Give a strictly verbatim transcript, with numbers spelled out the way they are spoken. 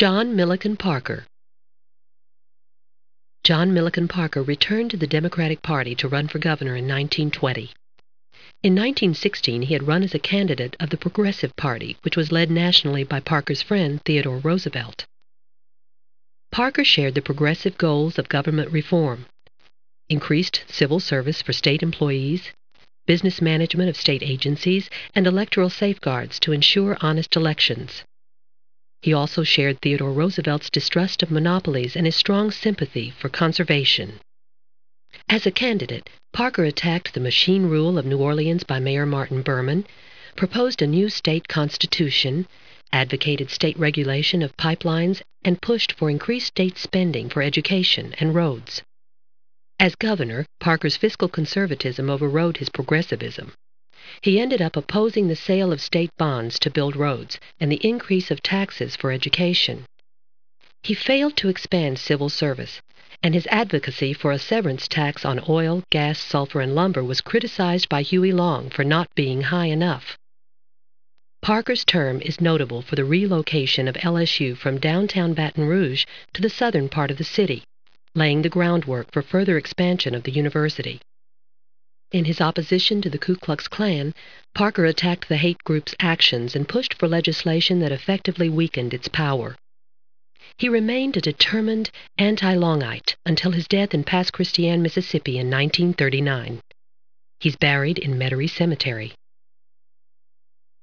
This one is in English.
John Milliken Parker. John Milliken Parker returned to the Democratic Party to run for governor in nineteen twenty. In nineteen sixteen, he had run as a candidate of the Progressive Party, which was led nationally by Parker's friend Theodore Roosevelt. Parker shared the progressive goals of government reform: increased civil service for state employees, business management of state agencies, and electoral safeguards to ensure honest elections. He also shared Theodore Roosevelt's distrust of monopolies and his strong sympathy for conservation. As a candidate, Parker attacked the machine rule of New Orleans by Mayor Martin Berman, proposed a new state constitution, advocated state regulation of pipelines, and pushed for increased state spending for education and roads. As governor, Parker's fiscal conservatism overrode his progressivism. He ended up opposing the sale of state bonds to build roads and the increase of taxes for education. He failed to expand civil service, and his advocacy for a severance tax on oil, gas, sulfur, and lumber was criticized by Huey Long for not being high enough. Parker's term is notable for the relocation of L S U from downtown Baton Rouge to the southern part of the city, laying the groundwork for further expansion of the university. In his opposition to the Ku Klux Klan, Parker attacked the hate group's actions and pushed for legislation that effectively weakened its power. He remained a determined anti-Longite until his death in Pass Christian, Mississippi in nineteen thirty-nine. He's buried in Metairie Cemetery.